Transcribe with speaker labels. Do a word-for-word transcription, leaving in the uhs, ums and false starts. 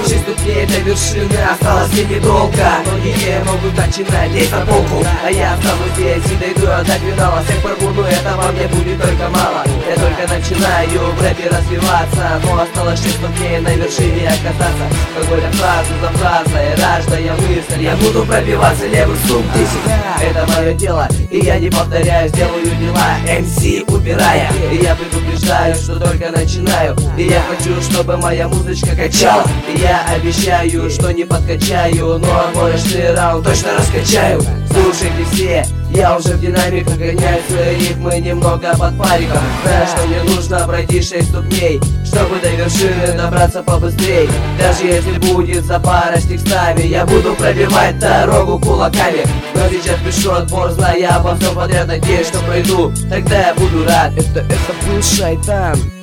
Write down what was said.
Speaker 1: шесть ступней до вершины, осталось мне недолго. Многие могут начинать лезть на полку, а я останусь здесь и дойду до финала. Всех порву, но этого мне будет только мало. Я только начинаю в рэпе развиваться, но осталось шесть ступней на вершине оказаться. Какой-то фразу за фразой, рождая мысль, я буду пробиваться левых сук десять. Это мое дело, и я не повторяю, сделаю дела эм си убирая. И я предупреждаю, что только начинаю, и я хочу, чтобы моя музычка качала. И я обещаю, что не подкачаю, но отборочный раунд точно раскачаю. Слушайте все, я уже в динамиках гоняю свои ритмы немного под париком. Знаю, что мне нужно пройти шесть ступней, чтобы до вершины добраться побыстрей. Даже если будет запара с текстами, я буду пробивать дорогу кулаками. Но сейчас пишу отбор, зная обо всем подряд, надеюсь, что пройду, тогда я буду рад.
Speaker 2: Это, это был Шайтан.